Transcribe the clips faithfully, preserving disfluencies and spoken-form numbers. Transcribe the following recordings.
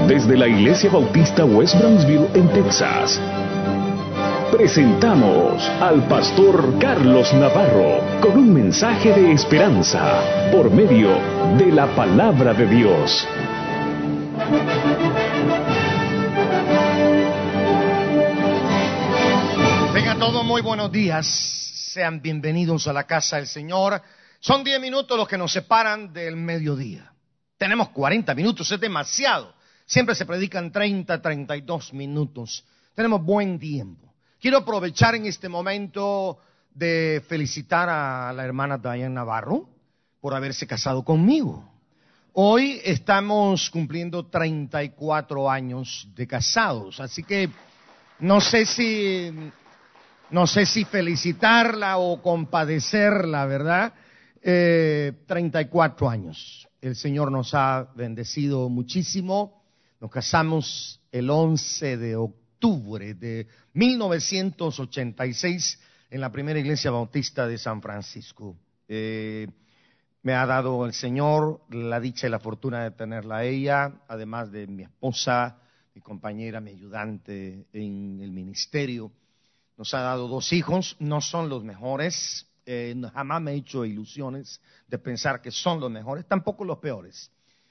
Desde la Iglesia Bautista West Brownsville en Texas, presentamos al pastor Carlos Navarro con un mensaje de esperanza por medio de la palabra de Dios. Vengan todos, muy buenos días. Sean bienvenidos a la casa del Señor. Son diez minutos los que nos separan del mediodía. Tenemos cuarenta minutos, es demasiado. Siempre se predican treinta, treinta y dos minutos. Tenemos buen tiempo. Quiero aprovechar en este momento de felicitar a la hermana Diane Navarro por haberse casado conmigo. Hoy estamos cumpliendo treinta y cuatro años de casados, así que no sé si, no sé si felicitarla o compadecerla, ¿verdad? Eh, treinta y cuatro años. El Señor nos ha bendecido muchísimo. Nos casamos el once de octubre de mil novecientos ochenta y seis en la primera iglesia bautista de San Francisco. Eh, me ha dado el Señor la dicha y la fortuna de tenerla a ella, además de mi esposa, mi compañera, mi ayudante en el ministerio. Nos ha dado dos hijos, no son los mejores, eh, jamás me he hecho ilusiones de pensar que son los mejores, tampoco los peores.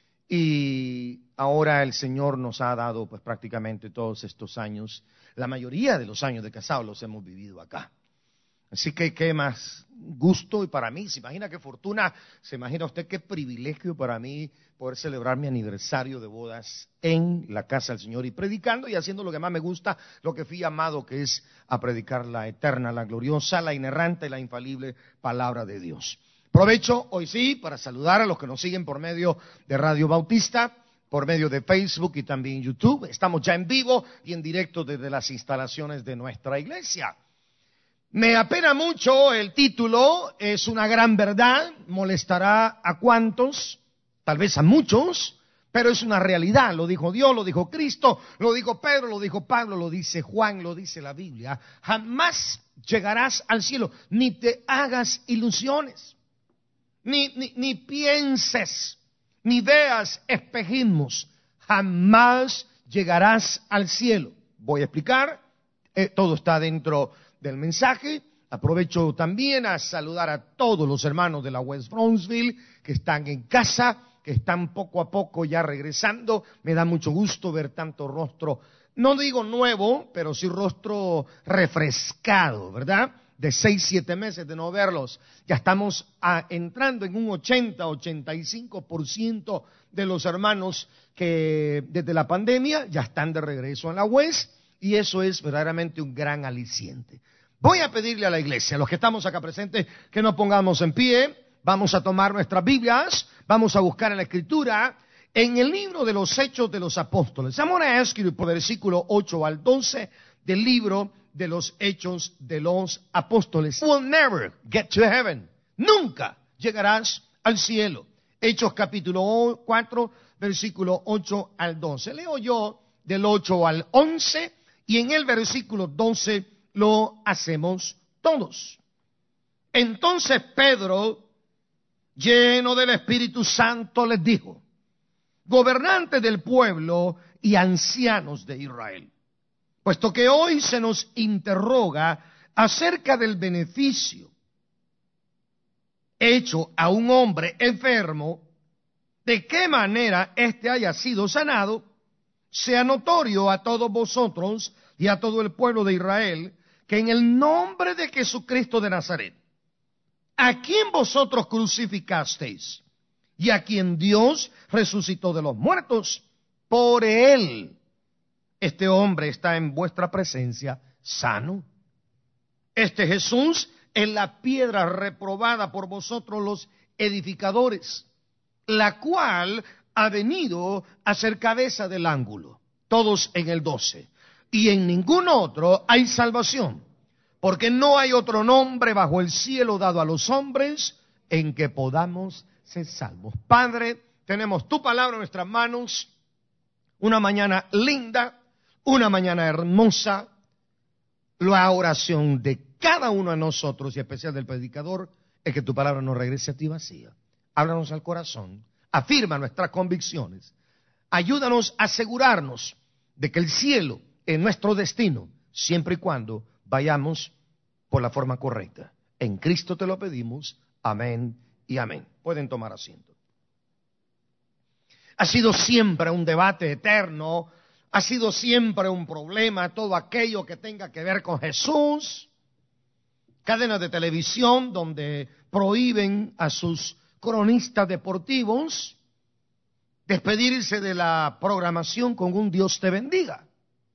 Y ahora el Señor nos ha dado pues prácticamente todos estos años, la mayoría de los años de casados los hemos vivido acá. Así que qué más gusto, y para mí, se imagina qué fortuna, se imagina usted qué privilegio para mí poder celebrar mi aniversario de bodas en la casa del Señor y predicando y haciendo lo que más me gusta, lo que fui llamado, que es a predicar la eterna, la gloriosa, la inerrante y la infalible palabra de Dios. Aprovecho hoy sí para saludar a los que nos siguen por medio de Radio Bautista, por medio de Facebook y también YouTube. Estamos ya en vivo y en directo desde las instalaciones de nuestra iglesia. Me apena mucho el título, es una gran verdad, molestará a cuantos, tal vez a muchos, pero es una realidad. Lo dijo Dios, lo dijo Cristo, lo dijo Pedro, lo dijo Pablo, lo dice Juan, lo dice la Biblia. Jamás llegarás al cielo, ni te hagas ilusiones. Ni, ni, ni pienses, ni veas espejismos, jamás llegarás al cielo. Voy a explicar, eh, todo está dentro del mensaje. Aprovecho también a saludar a todos los hermanos de la West Brownsville que están en casa, que están poco a poco ya regresando. Me da mucho gusto ver tanto rostro, no digo nuevo, pero sí rostro refrescado, ¿verdad? De seis, siete meses de no verlos, ya estamos a, entrando en un ochenta, ochenta y cinco por ciento de los hermanos que desde la pandemia ya están de regreso en la West, y eso es verdaderamente un gran aliciente. Voy a pedirle a la iglesia, a los que estamos acá presentes, que nos pongamos en pie, vamos a tomar nuestras Biblias, vamos a buscar en la Escritura, en el libro de los Hechos de los Apóstoles. I'm going to ask you por versículo ocho al doce del libro de los Hechos de los Apóstoles. You will never get to heaven. Nunca llegarás al cielo. Hechos capítulo cuatro, versículo ocho al doce. Leo yo del ocho al once y en el versículo doce lo hacemos todos. Entonces Pedro, lleno del Espíritu Santo, les dijo: gobernantes del pueblo y ancianos de Israel, puesto que hoy se nos interroga acerca del beneficio hecho a un hombre enfermo, de qué manera éste haya sido sanado, sea notorio a todos vosotros y a todo el pueblo de Israel, que en el nombre de Jesucristo de Nazaret, a quien vosotros crucificasteis y a quien Dios resucitó de los muertos, por él este hombre está en vuestra presencia sano. Este Jesús es la piedra reprobada por vosotros los edificadores, la cual ha venido a ser cabeza del ángulo. Todos en el doce. Y en ningún otro hay salvación, porque no hay otro nombre bajo el cielo dado a los hombres en que podamos ser salvos. Padre, tenemos tu palabra en nuestras manos, una mañana linda, una mañana hermosa. La oración de cada uno de nosotros, y especial del predicador, es que tu palabra no regrese a ti vacía. Háblanos al corazón, afirma nuestras convicciones, Ayúdanos a asegurarnos de que el cielo es nuestro destino, siempre y cuando vayamos por la forma correcta. En Cristo te lo pedimos. Amén y amén. Pueden tomar asiento. Ha sido siempre un debate eterno, ha sido siempre un problema todo aquello que tenga que ver con Jesús. Cadenas de televisión donde prohíben a sus cronistas deportivos despedirse de la programación con un Dios te bendiga.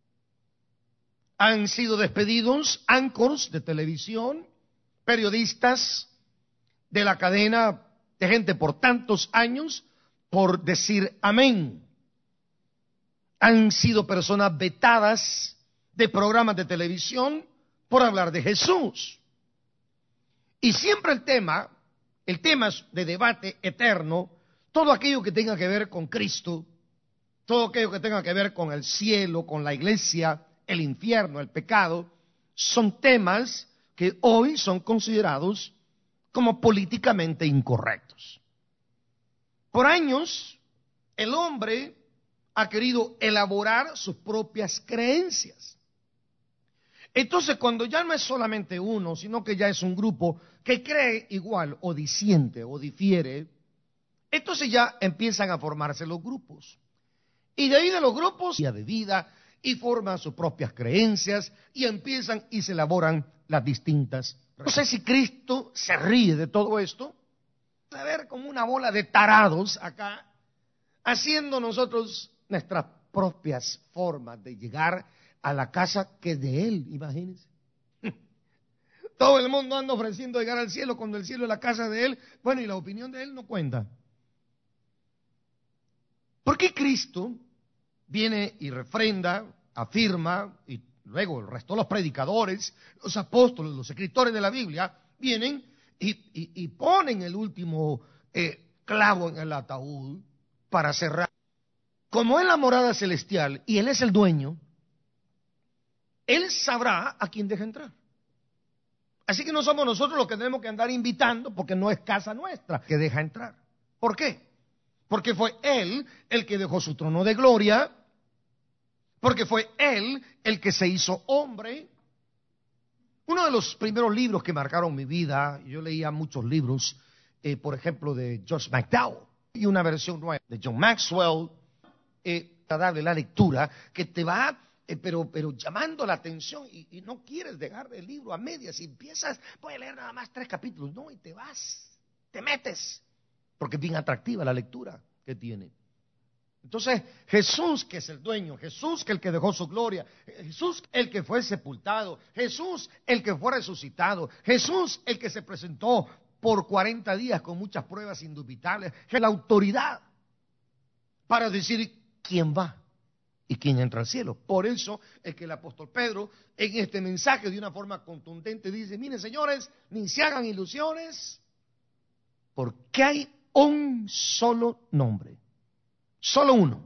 Han sido despedidos anchors de televisión, periodistas de la cadena, de gente por tantos años, por decir amén. Han sido personas vetadas de programas de televisión por hablar de Jesús. Y siempre el tema, el tema de debate eterno, todo aquello que tenga que ver con Cristo, todo aquello que tenga que ver con el cielo, con la iglesia, el infierno, el pecado, son temas que hoy son considerados como políticamente incorrectos. Por años, el hombre ha querido elaborar sus propias creencias. Entonces, cuando ya no es solamente uno, sino que ya es un grupo que cree igual o disiente o difiere, entonces ya empiezan a formarse los grupos. Y de ahí de los grupos, ya de vida, y forman sus propias creencias, y empiezan y se elaboran las distintas. No sé si Cristo se ríe de todo esto, a ver como una bola de tarados acá, haciendo nosotros nuestras propias formas de llegar a la casa que es de Él, imagínense. Todo el mundo anda ofreciendo llegar al cielo cuando el cielo es la casa de Él. Bueno, y la opinión de Él no cuenta. ¿Por qué Cristo viene y refrenda, afirma, y luego el resto de los predicadores, los apóstoles, los escritores de la Biblia, vienen y, y, y ponen el último eh, clavo en el ataúd para cerrar? Como es la morada celestial y Él es el dueño, Él sabrá a quién deja entrar. Así que no somos nosotros los que tenemos que andar invitando, porque no es casa nuestra que deja entrar. ¿Por qué? Porque fue Él el que dejó su trono de gloria, porque fue Él el que se hizo hombre. Uno de los primeros libros que marcaron mi vida, yo leía muchos libros, eh, por ejemplo de George McDowell, y una versión nueva de John Maxwell, eh, para darle la lectura, que te va, eh, pero, pero llamando la atención, y, y no quieres dejar el libro a medias, y empiezas, voy a leer nada más tres capítulos, no, y te vas, te metes, porque es bien atractiva la lectura que tiene. Entonces, Jesús que es el dueño, Jesús que el que dejó su gloria, Jesús el que fue sepultado, Jesús el que fue resucitado, Jesús el que se presentó por cuarenta días con muchas pruebas indubitables, la autoridad para decir quién va y quién entra al cielo. Por eso es que el apóstol Pedro en este mensaje de una forma contundente dice, miren señores, ni se hagan ilusiones, porque hay un solo nombre. Solo uno.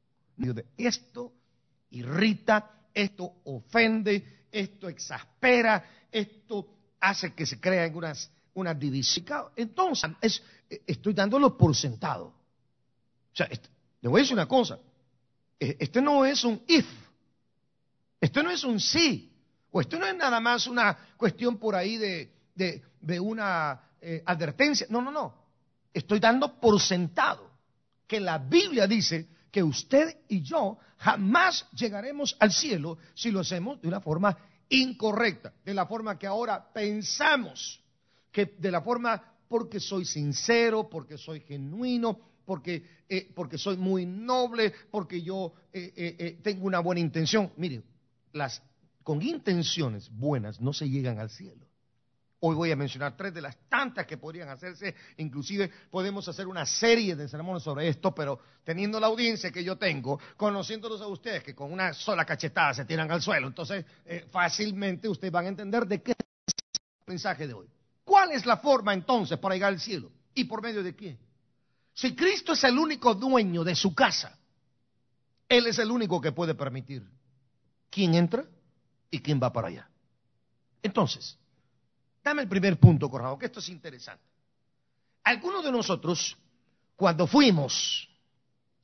Esto irrita, esto ofende, esto exaspera, esto hace que se crean unas, unas divisiones. Entonces, es, estoy dándolo por sentado. O sea, este, le voy a decir una cosa. Este no es un if. Este no es un sí. O esto no es nada más una cuestión por ahí de, de, de una eh, advertencia. No, no, no. Estoy dando por sentado que la Biblia dice que usted y yo jamás llegaremos al cielo si lo hacemos de una forma incorrecta, de la forma que ahora pensamos, que de la forma porque soy sincero, porque soy genuino, porque, eh, porque soy muy noble, porque yo eh, eh, eh, tengo una buena intención. Miren, las, con intenciones buenas no se llegan al cielo. Hoy voy a mencionar tres de las tantas que podrían hacerse, inclusive podemos hacer una serie de sermones sobre esto, pero teniendo la audiencia que yo tengo, conociéndolos a ustedes que con una sola cachetada se tiran al suelo, entonces eh, fácilmente ustedes van a entender de qué es el mensaje de hoy. ¿Cuál es la forma entonces para llegar al cielo? ¿Y por medio de quién? Si Cristo es el único dueño de su casa, Él es el único que puede permitir quién entra y quién va para allá. Entonces, dame el primer punto, Corrado, que esto es interesante. Algunos de nosotros, cuando fuimos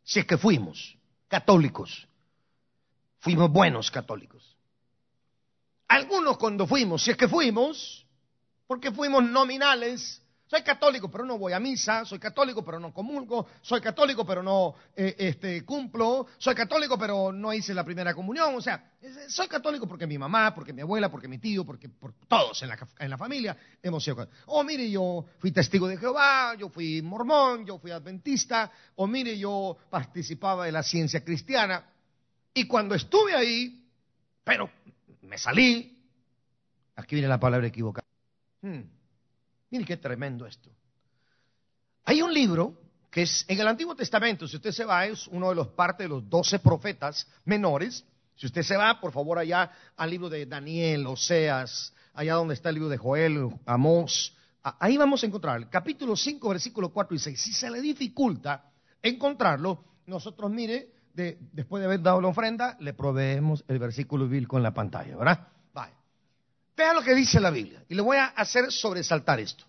si es que fuimos católicos, fuimos buenos católicos. Algunos cuando fuimos, si es que fuimos, porque fuimos nominales, soy católico pero no voy a misa, soy católico pero no comulgo, soy católico pero no eh, este, cumplo, soy católico pero no hice la primera comunión, o sea, soy católico porque mi mamá, porque mi abuela, porque mi tío, porque por todos en la, en la familia hemos sido católicos. O mire, yo fui testigo de Jehová, yo fui mormón, yo fui adventista, o mire, yo participaba de la ciencia cristiana, y cuando estuve ahí, pero me salí, aquí viene la palabra equivocada. Hmm. Mire qué tremendo esto. Hay un libro que es en el Antiguo Testamento, si usted se va, es uno de los partes de los doce profetas menores. Si usted se va, por favor, allá al libro de Daniel, Oseas, allá donde está el libro de Joel, Amós, ahí vamos a encontrar el capítulo cinco, versículos cuatro y seis. Si se le dificulta encontrarlo, nosotros, mire, de, después de haber dado la ofrenda, le proveemos el versículo bíblico en la pantalla, ¿verdad? Vaya. Vea lo que dice la Biblia, y le voy a hacer sobresaltar esto.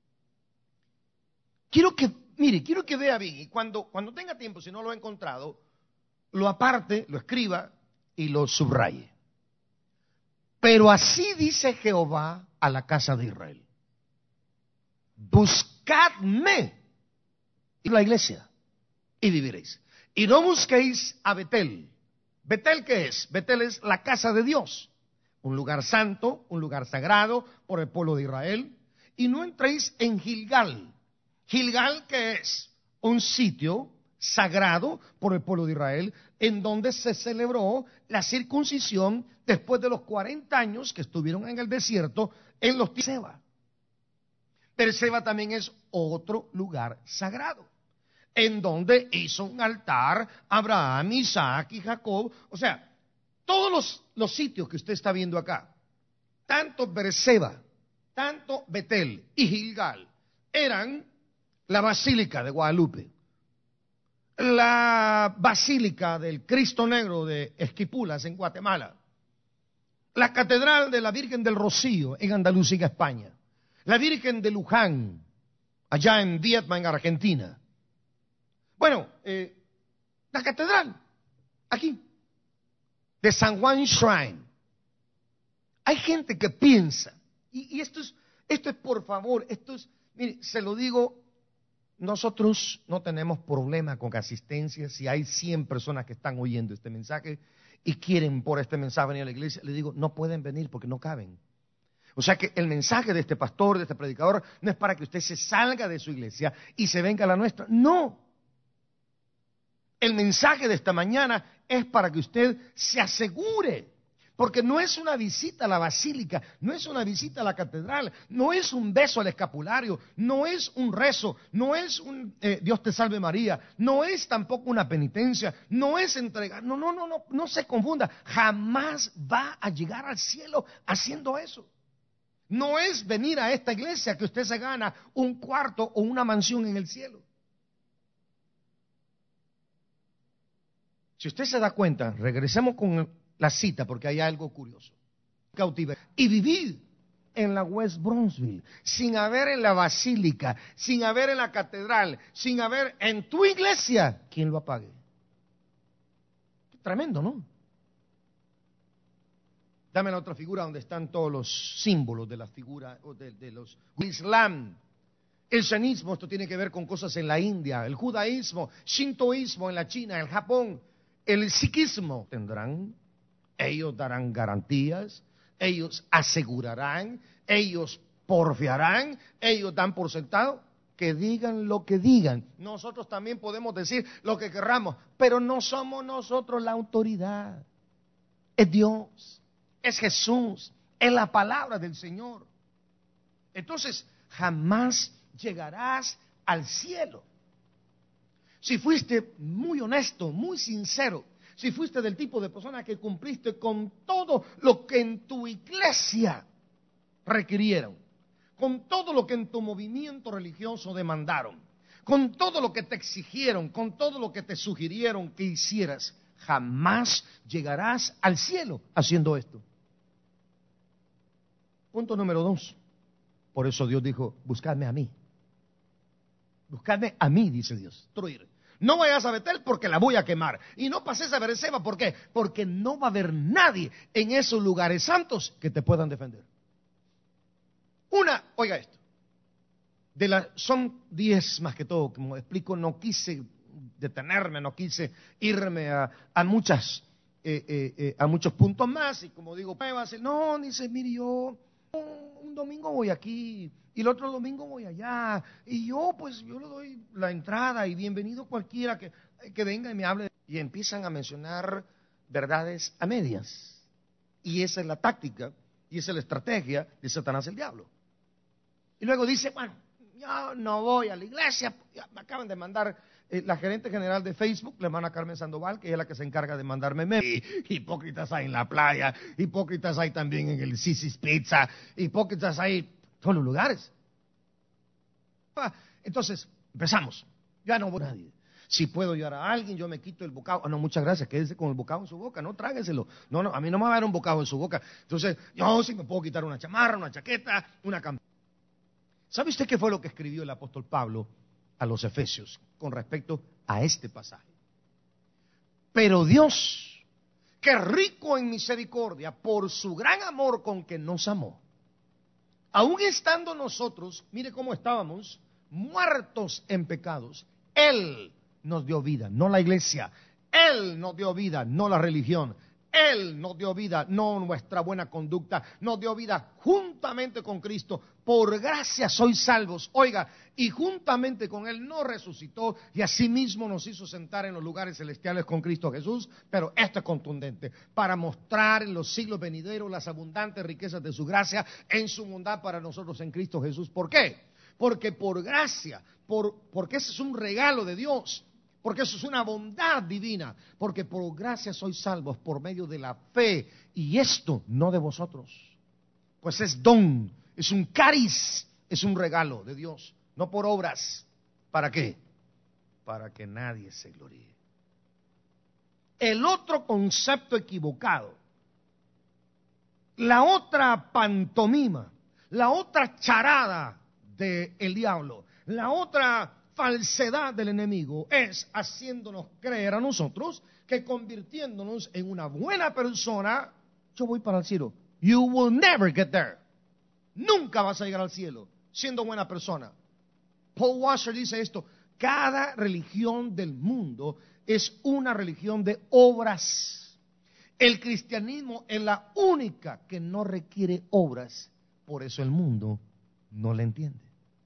Quiero que, mire, quiero que vea bien, y cuando, cuando tenga tiempo, si no lo ha encontrado, lo aparte, lo escriba y lo subraye. Pero así dice Jehová a la casa de Israel: buscadme, y la iglesia, y viviréis. Y no busquéis a Betel. ¿Betel qué es? Betel es la casa de Dios. Un lugar santo, un lugar sagrado por el pueblo de Israel. Y no entréis en Gilgal. Gilgal, que es un sitio sagrado por el pueblo de Israel, en donde se celebró la circuncisión después de los cuarenta años que estuvieron en el desierto en los tiempos de Berseba. Berseba también es otro lugar sagrado, en donde hizo un altar Abraham, Isaac y Jacob. O sea, todos los, los sitios que usted está viendo acá, tanto Berseba, tanto Betel y Gilgal, eran la Basílica de Guadalupe, la Basílica del Cristo Negro de Esquipulas en Guatemala, la Catedral de la Virgen del Rocío en Andalucía, España, la Virgen de Luján, allá en Vietnam, en Argentina. Bueno, eh, la Catedral, aquí, de San Juan Shrine. Hay gente que piensa, y, y esto es, esto es por favor, esto es, mire, se lo digo, nosotros no tenemos problema con asistencia. Si hay cien personas que están oyendo este mensaje y quieren por este mensaje venir a la iglesia, les digo, no pueden venir porque no caben. O sea que el mensaje de este pastor, de este predicador, no es para que usted se salga de su iglesia y se venga a la nuestra, no. El mensaje de esta mañana es para que usted se asegure, porque no es una visita a la basílica, no es una visita a la catedral, no es un beso al escapulario, no es un rezo, no es un eh, Dios te salve María, no es tampoco una penitencia, no es entregar, no, no, no, no, no se confunda, jamás va a llegar al cielo haciendo eso. No es venir a esta iglesia que usted se gana un cuarto o una mansión en el cielo. Si usted se da cuenta, regresemos con la cita porque hay algo curioso. Cautiverio. Y vivir en la West Bronxville, sin haber en la basílica, sin haber en la catedral, sin haber en tu iglesia, ¿quién lo apague? Tremendo, ¿no? Dame la otra figura donde están todos los símbolos de la figura de, de los Islam. El satanismo, esto tiene que ver con cosas en la India, el judaísmo, shintoísmo en la China, el Japón, el sikhismo. Tendrán, ellos darán garantías, ellos asegurarán, ellos porfiarán, ellos dan por sentado. Que digan lo que digan. Nosotros también podemos decir lo que querramos, pero no somos nosotros la autoridad. Es Dios, es Jesús, es la palabra del Señor. Entonces, jamás llegarás al cielo. Si fuiste muy honesto, muy sincero, si fuiste del tipo de persona que cumpliste con todo lo que en tu iglesia requirieron, con todo lo que en tu movimiento religioso demandaron, con todo lo que te exigieron, con todo lo que te sugirieron que hicieras, jamás llegarás al cielo haciendo esto. Punto número dos. Por eso Dios dijo, buscadme a mí. Buscadme a mí, dice Dios. No vayas a Betel porque la voy a quemar. Y no pases a Beerseba, ¿por qué? Porque no va a haber nadie en esos lugares santos que te puedan defender. Una, oiga esto, de la, son diez más que todo, como explico, no quise detenerme, no quise irme a, a muchas, eh, eh, eh, a muchos puntos más, y como digo, no, dice, mire, yo un domingo voy aquí, y el otro domingo voy allá, y yo pues yo le doy la entrada, y bienvenido cualquiera que, que venga y me hable, y empiezan a mencionar verdades a medias, y esa es la táctica, y esa es la estrategia de Satanás el diablo. Y luego dice, bueno, yo no voy a la iglesia, ya me acaban de mandar, eh, la gerente general de Facebook, la hermana Carmen Sandoval, que es la que se encarga de mandarme memes. Hipócritas hay en la playa, hipócritas hay también en el Sisi's Pizza, hipócritas hay en todos los lugares. Entonces, empezamos, ya no voy a nadie. Si puedo ayudar a alguien, yo me quito el bocado. Oh, no, muchas gracias, quédese con el bocado en su boca, no trágueselo. No, no, a mí no me va a dar un bocado en su boca. Entonces, yo sí me puedo quitar una chamarra, una chaqueta, una campana. ¿Sabe usted qué fue lo que escribió el apóstol Pablo a los Efesios con respecto a este pasaje? Pero Dios, que es rico en misericordia, por su gran amor con que nos amó, aun estando nosotros, mire cómo estábamos, muertos en pecados, Él nos dio vida, no la iglesia. Él nos dio vida, no la religión. Él nos dio vida, no nuestra buena conducta. Nos dio vida juntamente con Cristo. Por gracia sois salvos. Oiga, y juntamente con Él nos resucitó y asimismo nos hizo sentar en los lugares celestiales con Cristo Jesús. Pero esto es contundente, para mostrar en los siglos venideros las abundantes riquezas de su gracia en su bondad para nosotros en Cristo Jesús. ¿Por qué? Porque por gracia, por, porque ese es un regalo de Dios. Porque eso es una bondad divina, porque por gracia sois salvos por medio de la fe, y esto no de vosotros, pues es don, es un cariz, es un regalo de Dios, no por obras. ¿Para qué? Para que nadie se gloríe. El otro concepto equivocado, la otra pantomima, la otra charada del diablo, la otra falsedad del enemigo es haciéndonos creer a nosotros que convirtiéndonos en una buena persona, yo voy para el cielo. You will never get there. Nunca vas a llegar al cielo siendo buena persona. Paul Washer dice esto: cada religión del mundo es una religión de obras. El cristianismo es la única que no requiere obras, por eso el mundo no la entiende.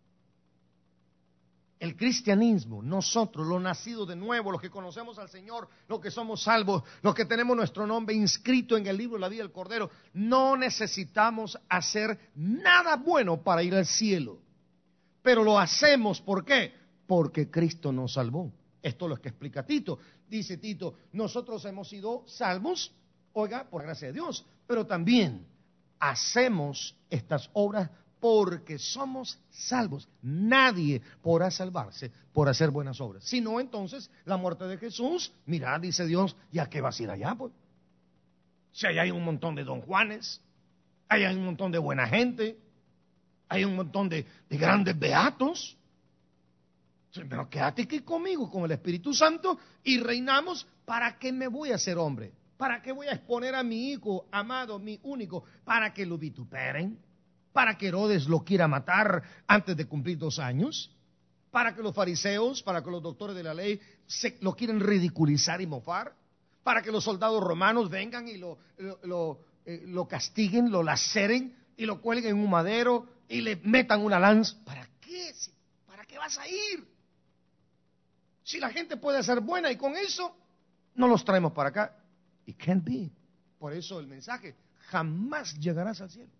El cristianismo, nosotros, los nacidos de nuevo, los que conocemos al Señor, los que somos salvos, los que tenemos nuestro nombre inscrito en el libro de la vida del Cordero, no necesitamos hacer nada bueno para ir al cielo. Pero lo hacemos, ¿por qué? Porque Cristo nos salvó. Esto es lo que explica Tito. Dice Tito, nosotros hemos sido salvos, oiga, por gracia de Dios, pero también hacemos estas obras porque somos salvos. Nadie podrá salvarse por hacer buenas obras. Si no, entonces, la muerte de Jesús, mira, dice Dios, ¿y a qué vas a ir allá, pues? Si allá hay un montón de don Juanes, allá hay un montón de buena gente, hay un montón de, de grandes beatos. Pero quédate aquí conmigo, con el Espíritu Santo, y reinamos. ¿Para qué me voy a hacer hombre? ¿Para qué voy a exponer a mi hijo amado, mi único, para que lo vituperen? ¿Para que Herodes lo quiera matar antes de cumplir dos años? ¿Para que los fariseos, para que los doctores de la ley se, lo quieren ridiculizar y mofar? ¿Para que los soldados romanos vengan y lo, lo, lo, eh, lo castiguen, lo laceren y lo cuelguen en un madero y le metan una lanza? ¿Para qué? ¿Para qué vas a ir? Si la gente puede ser buena y con eso no los traemos para acá. It can't be. Por eso el mensaje, jamás llegarás al cielo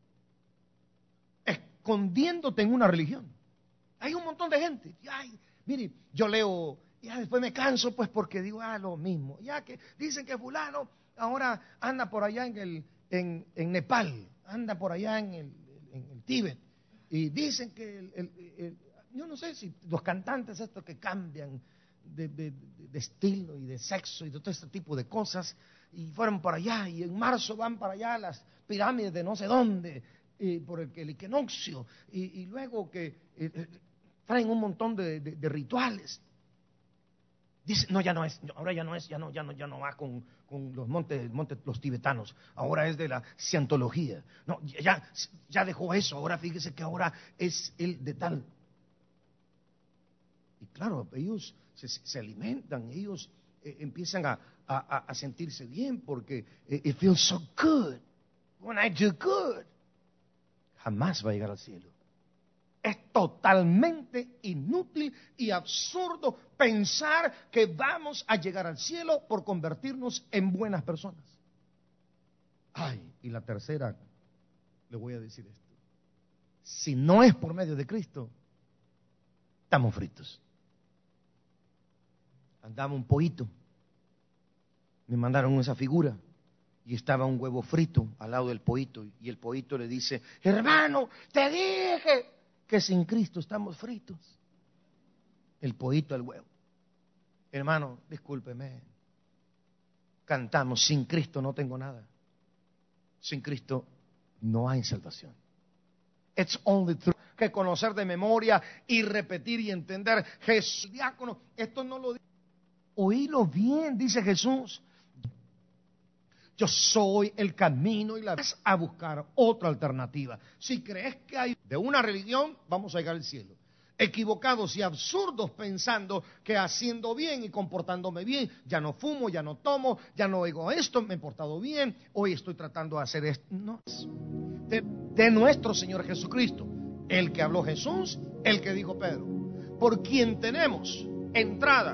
escondiéndote en una religión. Hay un montón de gente. Ay, mire, yo leo, ya después me canso, pues porque digo, ah, lo mismo. Ya que dicen que fulano ahora anda por allá en el en, en Nepal, anda por allá en el, en el Tíbet, y dicen que el, el, el, yo no sé si los cantantes estos que cambian de, de, de estilo y de sexo y de todo este tipo de cosas, y fueron por allá, y en marzo van para allá a las pirámides de no sé dónde, Eh, por el, el equinoccio, y, y luego que eh, eh, traen un montón de, de, de rituales. Dice, no, ya no es, ahora ya no es, ya no, ya no, ya no va con, con los montes, montes, los tibetanos, ahora es de la cientología. No, ya, ya dejó eso, ahora fíjese que ahora es el de tal. Y claro, ellos se, se alimentan, ellos eh, empiezan a, a, a sentirse bien porque eh, it feels so good when I do good. Jamás va a llegar al cielo. Es totalmente inútil y absurdo pensar que vamos a llegar al cielo por convertirnos en buenas personas. Ay, y la tercera, le voy a decir esto. Si no es por medio de Cristo, estamos fritos. Andaba un pollito, me mandaron esa figura y estaba un huevo frito al lado del pollito y el pollito le dice, hermano, te dije que sin Cristo estamos fritos. El pollito al huevo. Hermano, discúlpeme. Cantamos, sin Cristo no tengo nada. Sin Cristo no hay salvación. It's only through que conocer de memoria y repetir y entender. Jesús, diácono, esto no lo dice. Oílo bien, dice Jesús. Yo soy el camino y la vida. A buscar otra alternativa. Si crees que hay de una religión, vamos a llegar al cielo. Equivocados y absurdos pensando que haciendo bien y comportándome bien, ya no fumo, ya no tomo, ya no oigo esto, me he portado bien, hoy estoy tratando de hacer esto. No, de, de nuestro Señor Jesucristo, el que habló Jesús, el que dijo Pedro, por quien tenemos entrada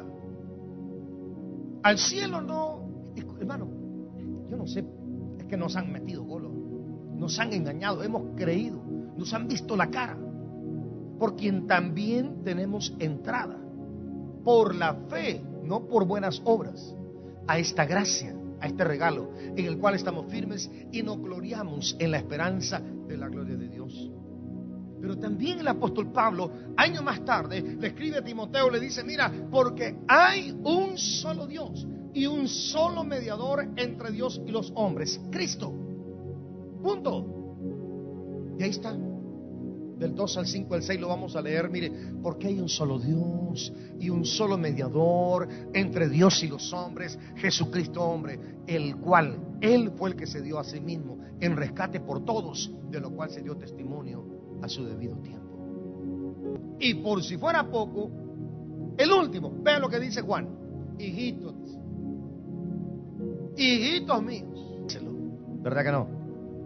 al cielo. No, hermano, yo no sé, es que nos han metido golo, nos han engañado, hemos creído, nos han visto la cara, por quien también tenemos entrada, por la fe, no por buenas obras, a esta gracia, a este regalo, en el cual estamos firmes y nos gloriamos en la esperanza de la gloria de Dios. Pero también el apóstol Pablo, años más tarde, le escribe a Timoteo, le dice, mira, porque hay un solo Dios y un solo mediador entre Dios y los hombres, Cristo. Punto. Y ahí está. Del dos al cinco, al seis lo vamos a leer. Mire, porque hay un solo Dios y un solo mediador entre Dios y los hombres, Jesucristo hombre, el cual, Él fue el que se dio a sí mismo en rescate por todos, de lo cual se dio testimonio a su debido tiempo. Y por si fuera poco, el último, vean lo que dice Juan, hijitos, hijitos míos, ¿verdad que no?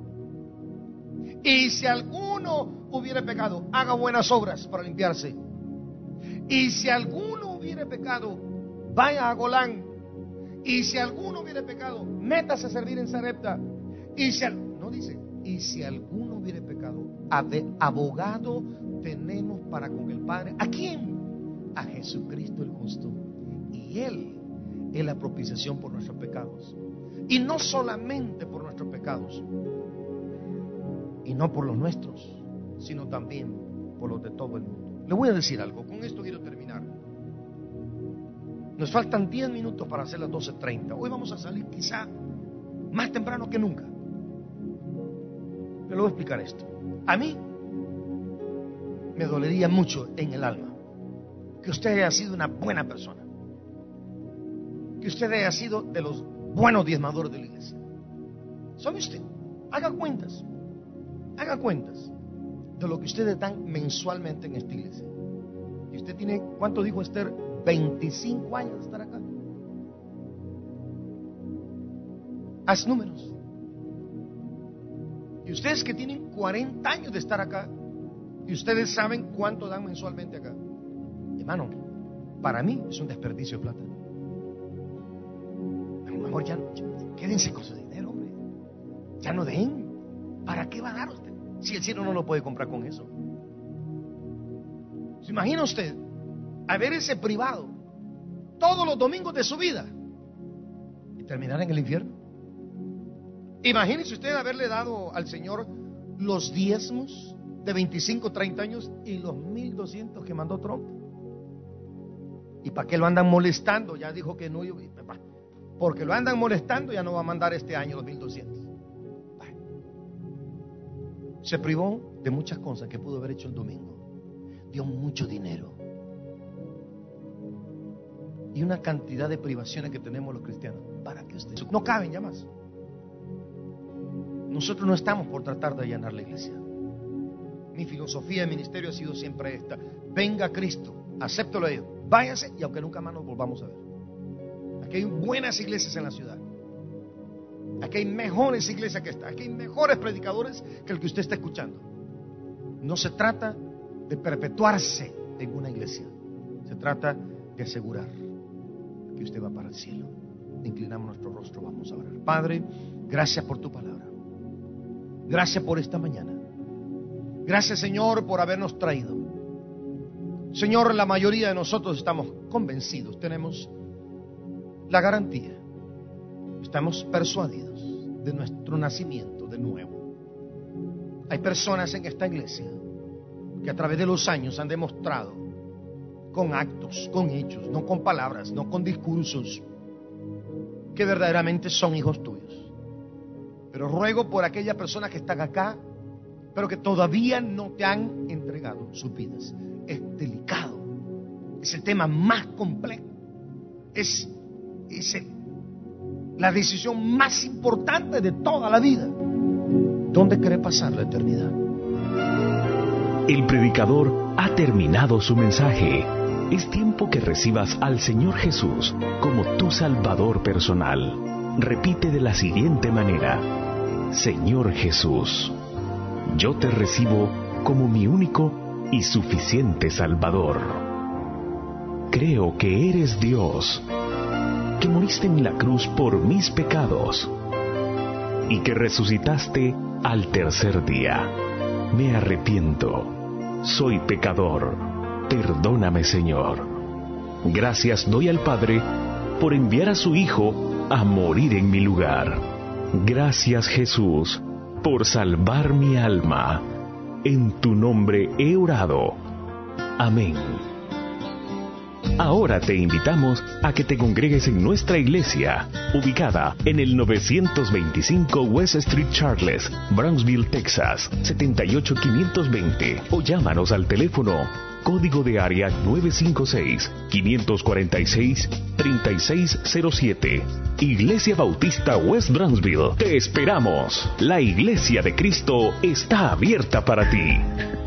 Y si alguno hubiere pecado, haga buenas obras para limpiarse. Y si alguno hubiere pecado, vaya a Golán. Y si alguno hubiere pecado, métase a servir en Sarepta. Y si al, no dice, y si alguno hubiere pecado, abogado tenemos para con el Padre. ¿A quién? A Jesucristo el justo. Y Él es la propiciación por nuestros pecados. Y no solamente por nuestros pecados, y no por los nuestros, sino también por los de todo el mundo. Le voy a decir algo, con esto quiero terminar. Nos faltan diez minutos para hacer las doce treinta. Hoy vamos a salir quizá más temprano que nunca. Le voy a explicar esto. A mí me dolería mucho en el alma que usted haya sido una buena persona, que usted haya sido de los buenos diezmadores de la iglesia. ¿Sabe usted? Haga cuentas. Haga cuentas de lo que ustedes dan mensualmente en esta iglesia. Y usted tiene, ¿cuánto dijo Esther? veinticinco años de estar acá. Haz números. Y ustedes que tienen cuarenta años de estar acá, y ustedes saben cuánto dan mensualmente acá. Hermano, para mí es un desperdicio de plata. A lo mejor ya, ya quédense con su dinero, hombre. Ya no den. ¿Para qué va a dar usted? Si el cielo no lo puede comprar con eso. ¿Se imagina usted a ver ese privado todos los domingos de su vida y terminar en el infierno? Imagínese usted haberle dado al Señor los diezmos de veinticinco, treinta años y los mil doscientos que mandó Trump. ¿Y para qué lo andan molestando? Ya dijo que no, porque lo andan molestando, ya no va a mandar este año los mil doscientos. Se privó de muchas cosas que pudo haber hecho el domingo. Dio mucho dinero. y una cantidad de privaciones que tenemos los cristianos para que usted no caben ya más. Nosotros no estamos por tratar de allanar la iglesia. Mi filosofía de ministerio ha sido siempre esta: venga Cristo, acéptelo a ellos, váyanse y aunque nunca más nos volvamos a ver. Aquí hay buenas iglesias en la ciudad, aquí hay mejores iglesias que esta, aquí hay mejores predicadores que el que usted está escuchando. No se trata de perpetuarse en una iglesia, se trata de asegurar que usted va para el cielo. Inclinamos nuestro rostro, vamos a orar. Padre, gracias por tu palabra, gracias por esta mañana, gracias Señor por habernos traído. Señor, la mayoría de nosotros estamos convencidos, tenemos la garantía, estamos persuadidos de nuestro nacimiento de nuevo. Hay personas en esta iglesia que a través de los años han demostrado con actos, con hechos, no con palabras, no con discursos, que verdaderamente son hijos tuyos. Pero ruego por aquellas personas que están acá, pero que todavía no te han entregado sus vidas. Es delicado, es el tema más complejo, es, es el, la decisión más importante de toda la vida. ¿Dónde quiere pasar la eternidad? El predicador ha terminado su mensaje. Es tiempo que recibas al Señor Jesús como tu Salvador personal. Repite de la siguiente manera: Señor Jesús, yo te recibo como mi único y suficiente Salvador. Creo que eres Dios, que moriste en la cruz por mis pecados y que resucitaste al tercer día. Me arrepiento, soy pecador, perdóname Señor. Gracias doy al Padre por enviar a su Hijo a morir en mi lugar. Gracias Jesús por salvar mi alma. En tu nombre he orado. Amén. Ahora te invitamos a que te congregues en nuestra iglesia, ubicada en el novecientos veinticinco West Street Charles, Brownsville, Texas, setenta y ocho quinientos veinte, o llámanos al teléfono código de área nueve cinco seis, cinco cuatro seis, tres seis cero siete. Iglesia Bautista West Brownsville. Te esperamos. La Iglesia de Cristo está abierta para ti.